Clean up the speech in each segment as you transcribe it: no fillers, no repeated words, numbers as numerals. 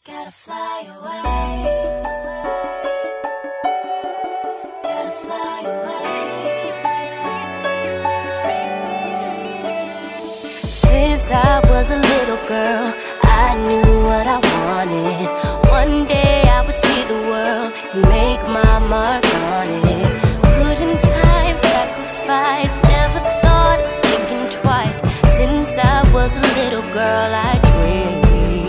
Gotta fly away. Gotta fly away. Since I was a little girl, I knew what I wanted. One day I would see the world and make my mark on it. Put in time, sacrifice, never thought of thinking twice. Since I was a little girl, I dreamed.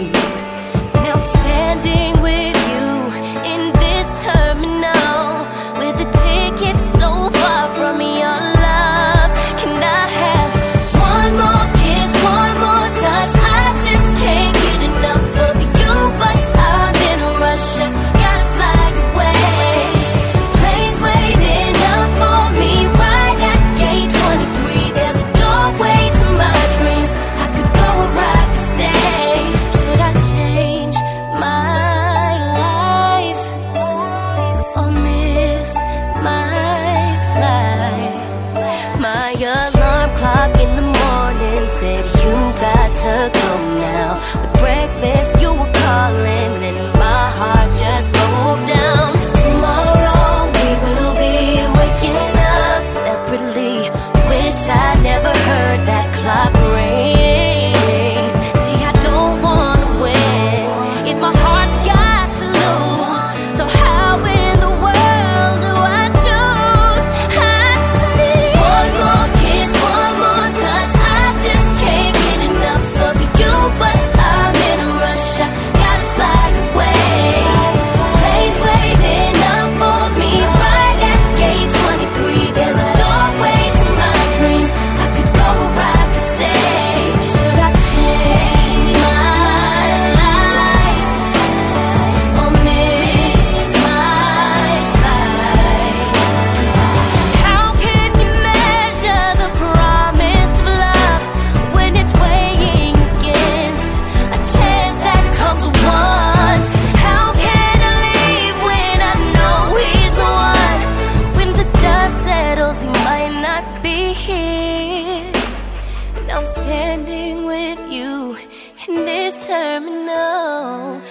Now I'm standing with you in this terminal, with a ticket so far from your love. Can I have one more kiss, one more touch? I just can't get enough of you, but I'm in a rush. I gotta fly away. Planes waiting up for me right at gate 23. There's a doorway to my dreams. I could go or I could stay. Should I change my life or miss my flight? My alarm clock in the morning said you got to go now. With breakfast you were calling and my heart just broke down. 'Cause tomorrow we will be waking up separately. Wish I never heard that clock ring. See, I don't wanna win if my heart's got to lose. So how in the world do I choose? I just need one more kiss, one more touch. I just can't get enough of you, but I'm in a rush. I gotta fly away. Planes waiting up for me right at gate 23. There's a doorway to my dreams. I could go or I could stay. Should I change my life or miss my flight? How can you measure the promise of love when it's weighing against a chance that comes once? How can I leave when I know he's the one? When the dust settles, he might not be here. And I'm standing with you in this terminal,